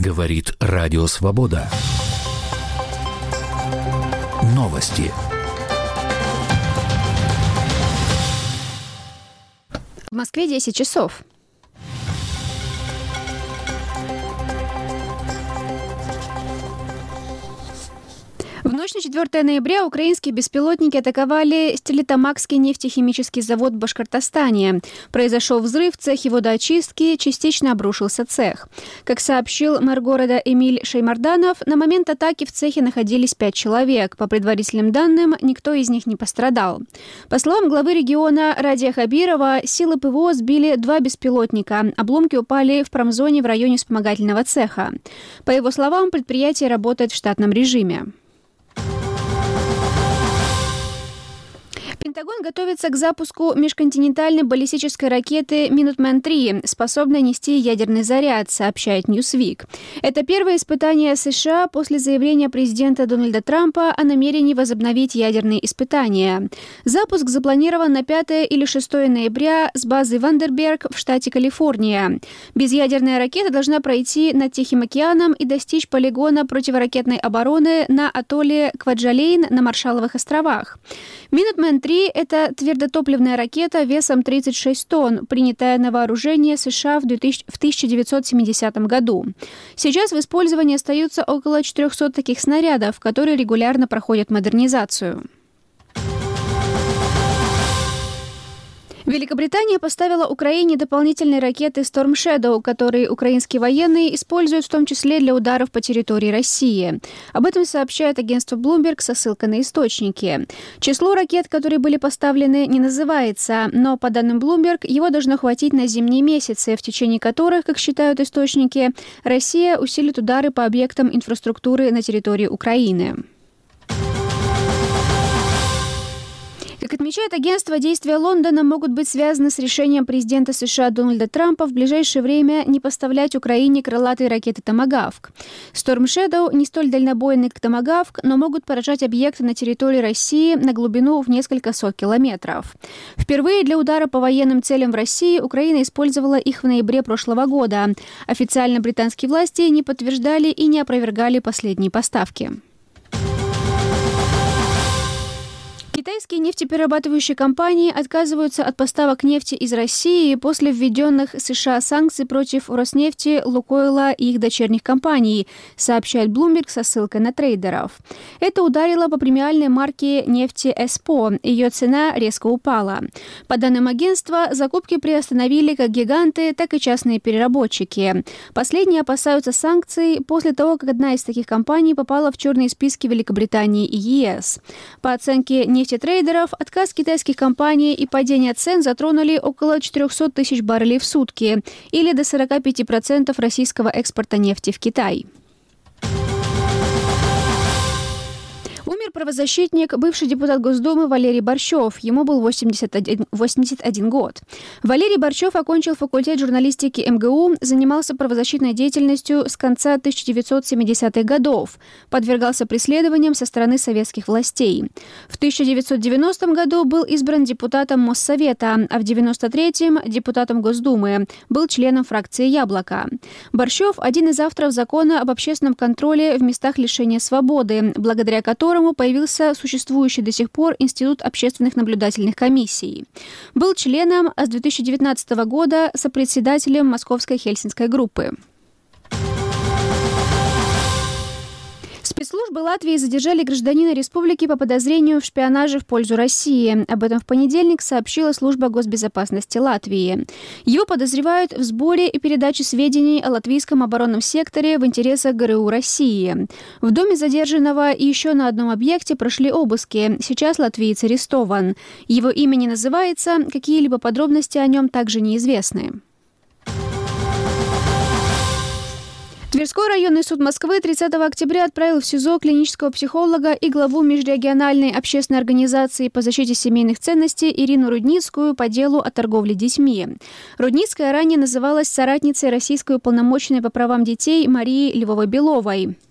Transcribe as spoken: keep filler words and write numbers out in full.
Говорит Радио Свобода. Новости. В Москве десять часов. В ночь на четвёртое ноября украинские беспилотники атаковали Стерлитамакский нефтехимический завод в Башкортостане. Произошел взрыв в цехе водоочистки, частично обрушился цех. Как сообщил мэр города Эмиль Шеймарданов, на момент атаки в цехе находились пять человек. По предварительным данным, никто из них не пострадал. По словам главы региона Радия Хабирова, силы ПВО сбили два беспилотника. Обломки упали в промзоне в районе вспомогательного цеха. По его словам, предприятие работает в штатном режиме. Пентагон готовится к запуску межконтинентальной баллистической ракеты «Минутмен три», способной нести ядерный заряд, сообщает Newsweek. Это первое испытание США после заявления президента Дональда Трампа о намерении возобновить ядерные испытания. Запуск запланирован на пятое или шестое ноября с базы Вандерберг в штате Калифорния. Безъядерная ракета должна пройти над Тихим океаном и достичь полигона противоракетной обороны на атолле Кваджалейн на Маршалловых островах. «Минутмен три» — это твердотопливная ракета весом тридцать шесть тонн, принятая на вооружение США в тысяча девятьсот семидесятом году. Сейчас в использовании остаются около четырехсот таких снарядов, которые регулярно проходят модернизацию. Великобритания поставила Украине дополнительные ракеты Storm Shadow, которые украинские военные используют в том числе для ударов по территории России. Об этом сообщает агентство Bloomberg со ссылкой на источники. Число ракет, которые были поставлены, не называется, но, по данным Bloomberg, его должно хватить на зимние месяцы, в течение которых, как считают источники, Россия усилит удары по объектам инфраструктуры на территории Украины. Как отмечает агентство, действия Лондона могут быть связаны с решением президента США Дональда Трампа в ближайшее время не поставлять Украине крылатые ракеты «Томагавк». Storm Shadow не столь дальнобойны, как «Томагавк», но могут поражать объекты на территории России на глубину в несколько сот километров. Впервые для удара по военным целям в России Украина использовала их в ноябре прошлого года. Официально британские власти не подтверждали и не опровергали последние поставки. Китайские нефтеперерабатывающие компании отказываются от поставок нефти из России после введенных США санкций против Роснефти, Лукойла и их дочерних компаний, сообщает Bloomberg со ссылкой на трейдеров. Это ударило по премиальной марке нефти ЭСПО. Ее цена резко упала. По данным агентства, закупки приостановили как гиганты, так и частные переработчики. Последние опасаются санкций после того, как одна из таких компаний попала в черные списки Великобритании и ЕС. По оценке нефтеперерабатывающих трейдеров, отказ китайских компаний и падение цен затронули около четырехсот тысяч баррелей в сутки, или до сорок пять процентов российского экспорта нефти в Китай. Умер правозащитник, бывший депутат Госдумы Валерий Борщев. Ему был восемьдесят один, восемьдесят один год. Валерий Борщев окончил факультет журналистики эм гэ у, занимался правозащитной деятельностью с конца тысяча девятьсот семидесятых годов. Подвергался преследованиям со стороны советских властей. В тысяча девятьсот девяностом году был избран депутатом Моссовета, а в девяносто третьем – депутатом Госдумы. Был членом фракции «Яблоко». Борщев – один из авторов закона об общественном контроле в местах лишения свободы, благодаря которому появился существующий до сих пор Институт общественных наблюдательных комиссий. Был членом, а с две тысячи девятнадцатого года сопредседателем Московской Хельсинской группы. Спецслужбы Латвии задержали гражданина республики по подозрению в шпионаже в пользу России. Об этом в понедельник сообщила служба госбезопасности Латвии. Его подозревают в сборе и передаче сведений о латвийском оборонном секторе в интересах гэ эр у России. В доме задержанного и еще на одном объекте прошли обыски. Сейчас латвиец арестован. Его имя не называется, какие-либо подробности о нем также неизвестны. Тверской районный суд Москвы тридцатого октября отправил в СИЗО клинического психолога и главу межрегиональной общественной организации по защите семейных ценностей Ирину Рудницкую по делу о торговле детьми. Рудницкая ранее называлась соратницей российской уполномоченной по правам детей Марии Львовой-Беловой.